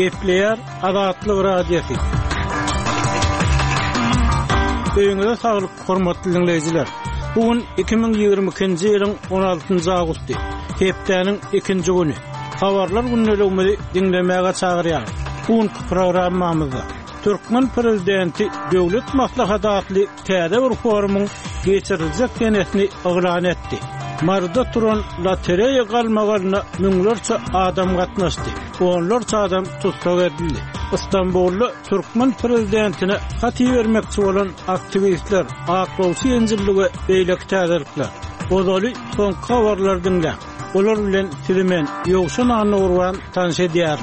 Gepleyer Azatlyk radiosu. Öňüňizde saglyk, hormatly dinleyijiler. Bugün 2022-nji ýylyň 16-njy awgusty. Hepdeniň 2-nji güni. Habarlar günnäligini dinlemäge çagyrýar. Bugünkü programmamyzda Türkmen prezidenti Döwlet Maslahatly täze bir forumyň geçiriljek denetini oglan etdi. Marda turan lotereýa galmagalyna müňlerçe adam gatnaşdy. Onlarça adam tutsak edildi. İstanbul'da Türkmen prezidentine hati vermekçi olan aktivistler, aklawçy ýenjilligi beýleki täzelikler. Odaly son habarlar dinle. Olar bilen filmen ýogşan anly urwan tanış edýär.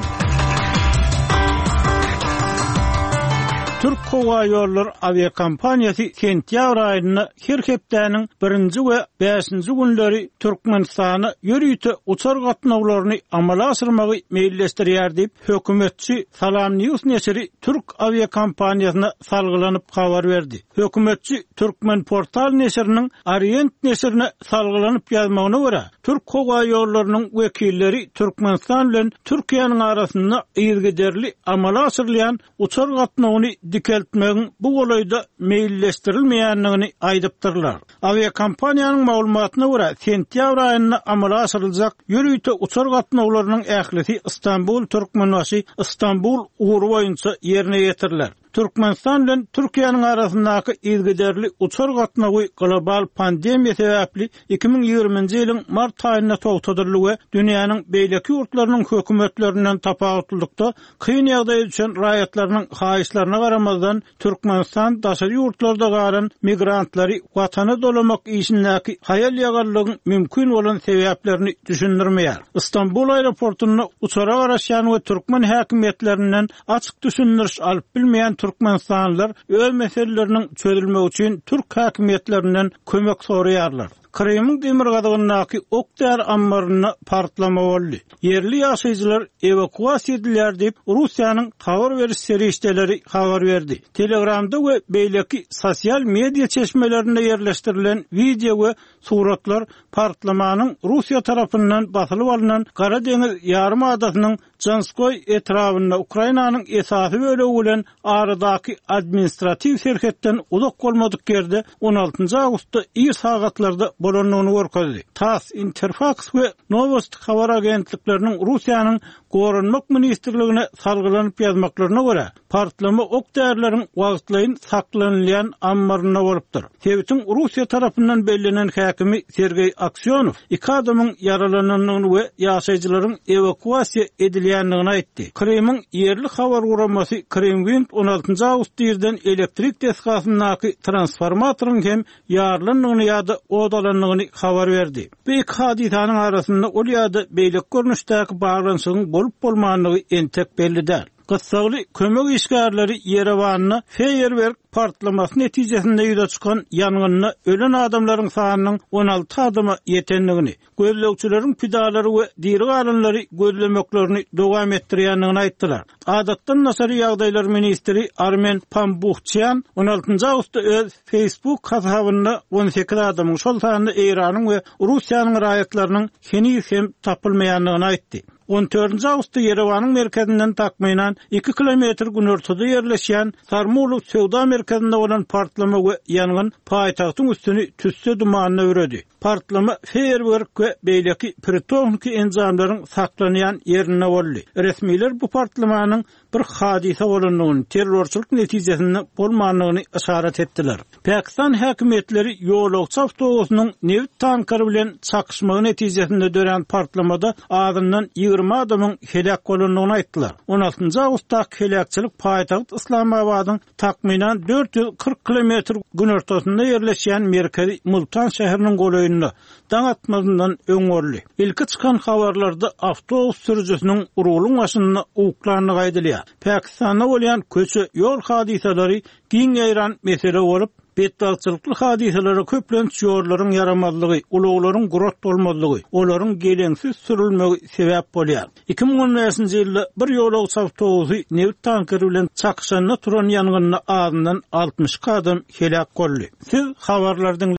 Türk Hava Yolları aviakompaniyası sentyabr aýyna her hepdeniň 1-nji we 5-nji günleri Türkmenistana ýörüýte uçar gatnawlaryny amala asyrmagy meýilleşdirýär diýip hökümetçi Salam News nesiri Türk aviakompaniýasyna salgylanyp habar berdi. Hökümetçi Türkmen portal nesiriniň Orient nesirine salgylanyp ýazmagyna görä, Türk Hava Yollarınyň wekilleri Türkmenistan bilen Türkiýanyň arasynda ýergiderli amala asyrlayan uçar gatnawyny dikeltmegiň bu golaýda meýilleşdirilmeýändigini aýdypdyrlar. Aviakompaniýanyň maglumatyna görä, sentyabr aýyna amala asyryljak ýörüýte uçar gatnawlarynyň ählisi İstanbul Türkmenbaşy İstanbul uğuru boýunça ýerine ýetirilýär. Türkmenistan bilen Türkiýanyň arasyndaky ýergiderli uçar gatnawy global pandemiýa sebäpli 2020-nji ýylyň mart aýyna togtadyrly we dünýäniň beýleki ýurtlarynyň hökümetlerinden tapawutlykda kyn ýagdaýa düşen raýatlarynyň haýyşlaryna garamazdan Türkmenistan daşary ýurtlarda galan migrantlary watana dolamak işindäki haýal ýagarlygyň mümkin bolan sebäplerini düşündirmeýär. İstanbul aeroportuna uçara garaşýan we türkmen häkimetlerinden açyk düşündiriş alyp bilmeýän Türkmenistanlılar öz meselelerinin çözülmesi için Türk hakimiyetlerinden kömek soraýarlar. Krymyň demir gadygynyňky okdar ambaryna partlama boldy. Yerli ýaşaýjylar evakuasiýa edilýär diýip Russiýanyň habar beriş serişdeleri habar berdi. Telegramda we beýleki sosial media çeşmelerinde ýerleşdirilen video we suratlar partlamanyň Russiýa tarapyndan basylyp alynan Gara deňiz ýarym adasynyň Janskoy etrafynda Ukrainanyň esasy bölegi bilen aradaky administrativ serhetden uzak bolmadyk ýerde 16-njy awgustda ýer sagatlarda bolanyny görkezdi. TASS, Interfax we Novost habar agentlikleriniň Russiýanyň Gorunmak ministrligine salgylanyp ýazmaklaryna görä, partlama ok därleriň wagtlaýyn saklanylýan ambaryna bolupdyr. Sebäbiň Russiýa tarapyndan bellenen häkimi Sergey Aksionow 2 adamyň yaralanynyny we ýaşaýjylaryň evakuasiýa edilýändigini aýtdy. Krymyň yerli habar guramasy Krymwind 16-njy awgust ýerden elektrik desgasynyňky transformatoryň hem ýarlandygyny ýa-da odalandygyny habar berdi. Bu iki hadisanyň arasynda ol ýa-da beýlek görnüşdäki baglanşygyň bolup bolmanlygy entek bellidir. Gysgaly kömek işgärleri Yerewanyna feýerwerk partlamasy netijesinde ýüze çykan ýangynna ölen adamlaryň sanynyň 16 adama ýetendigini, gözlegçileriň pidalary we diri galanlary gözlemeklerini dowam etdirýändigini aýtdylar. Adatdan nasary ýagdaýlar ministri Armen Pambuchyan 16-njy awgustda öz Facebook hasabynda 18 adamyň şol sanyny Iranyň we Russiýanyň raýatlarynyň hem tapylmaýandygyny aýtdy. 14-nji awgustda Yerewanyň merkezinden takmaýan 2 kilometr günörtüde ýerleşýän Sarmulov sowda merkezinde bolan partlama we ýangyn paýtagtyň üstüni tüsse dumanyna öredi. Partlama feýerwerk we beýleki pirotechnik enzamlaryň saklanýan ýerine boldy. Resmiler bu partlamanyň bir hadise bolandygyny, terrorçylyk netijesinde bolmanlygyny işaret etdiler. Pakistan häkimetleri ýolagçy awtobusynyň neft tankary bilen çakışmagy netijesinde dören partlamada adından 20 adamyň helak bolandygyny aýtdylar. 16-njy awgustda helakçylyk paýtagyt Islamabadyň takminan 440 kilometr günörtüsinde ýerleşýän merkezi Multan şäheriniň golaýynda daň atmazyndan öňörli. Ilki çykan habarlarda awtobus sürücüsiniň urulyň başynda uklanlygy aýdylýar. Pakistanda bolýan köçe ýol hadiseleri giň ýaýran mesele bolup, bedbagçylykly hadiselere köplenç ýorlaryň yaramazlygy, uluglaryň gurat bolmazlygy, olaryň gelensiz sürülmegi sebäp bolýar. 2015-nji ýylda bir ýolagçy awtobusy neft tankeri bilen çakışanyna turan ýangyna azyndan 60 adam helak boldy. Siz habarlardan